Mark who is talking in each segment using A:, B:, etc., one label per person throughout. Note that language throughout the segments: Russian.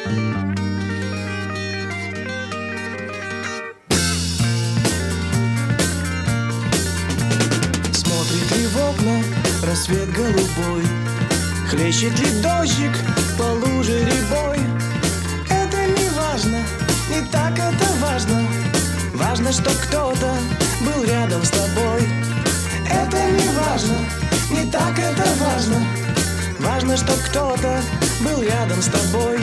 A: Смотрит ли в окна рассвет голубой, хлещет ли дождик по луже рябой? Это не важно, не так это важно. Важно, что кто-то был рядом с тобой. Это не важно, не так это важно. Важно, что кто-то был рядом с тобой.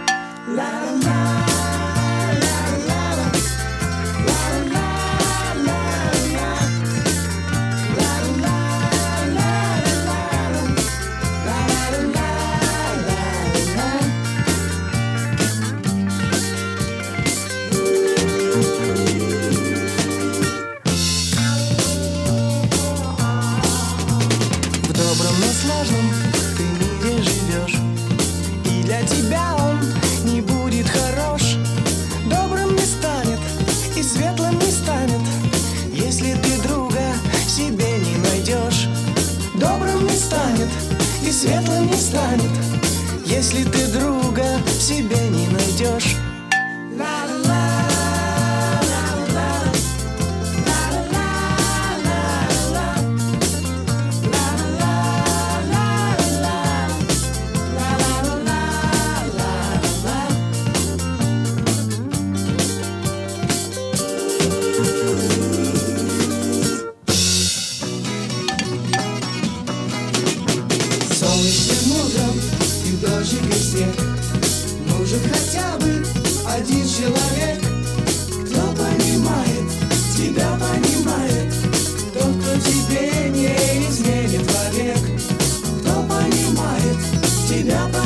A: В добром, но сложном ты мире живешь, и для тебя он не будет хорош. Добрым не станет и светлым не станет, если ты друга себе не найдешь. Добрым не станет и светлым не станет, если ты друга себе не найдешь.
B: Солнечным утром и дождик и снег нужен хотя бы один человек, кто понимает, тебя понимает, тот, кто тебе не изменит вовек, кто понимает, тебя понимает.